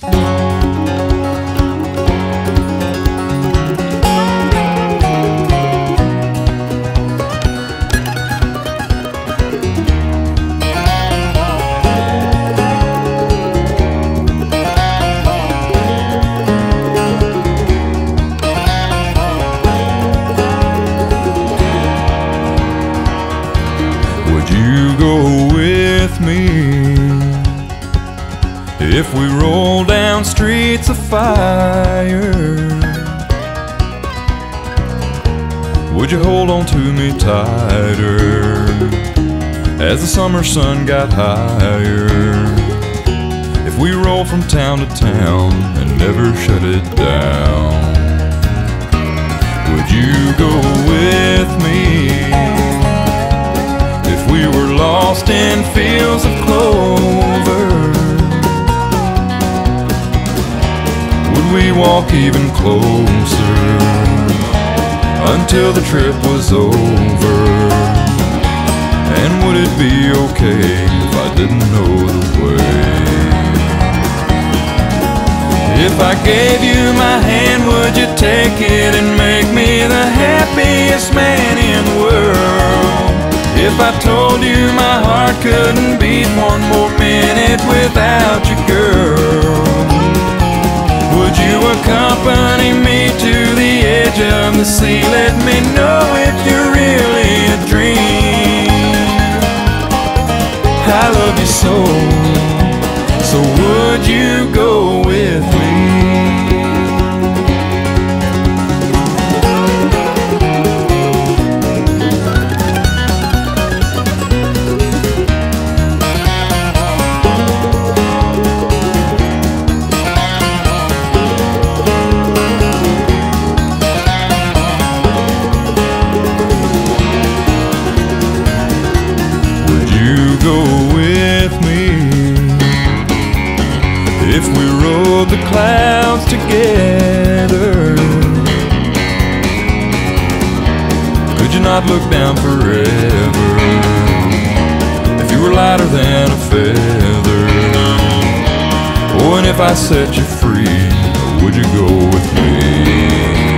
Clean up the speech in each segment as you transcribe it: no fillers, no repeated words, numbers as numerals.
Would you go with me if we roll down streets of fire? Would you hold on to me tighter as the summer sun got higher? If we roll from town to town and never shut it down, would you go with me if we were lost in fields of clover? Would we walk even closer until the trip was over? And would it be okay if I didn't know the way? If I gave you my hand, would you take it and make me the happiest man in the world? If I told you my heart couldn't beat one more minute without you, girl, would you accompany me to the edge of the sea? Let me know if you're really a dream. I love you so would you go with me? Go with me if we rode the clouds together? Could you not look down forever if you were lighter than a feather? Oh, and if I set you free, would you go with me?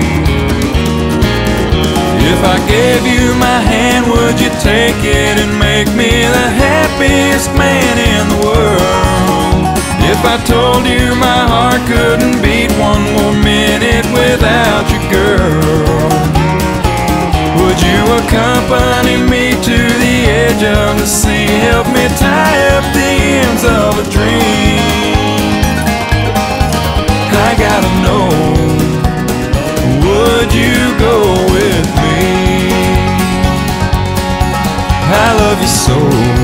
If I gave you my hand, would you take it and make me the happiest man in the world? If I told you my heart couldn't beat one more minute without you, girl, would you accompany me to the edge of the sea? Help me tie up the ends of a dream. I gotta know, would you go with me? I love you so